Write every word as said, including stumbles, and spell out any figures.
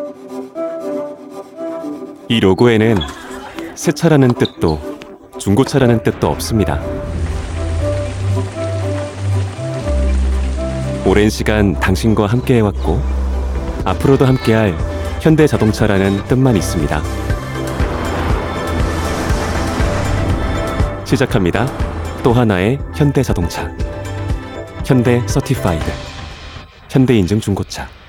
이 로고에는 새 차라는 뜻도 중고차라는 뜻도 없습니다. 오랜 시간 당신과 함께해왔고 앞으로도 함께할 현대자동차라는 뜻만 있습니다. 시작합니다. 또 하나의 현대자동차. 현대 서티파이드. 현대인증 중고차.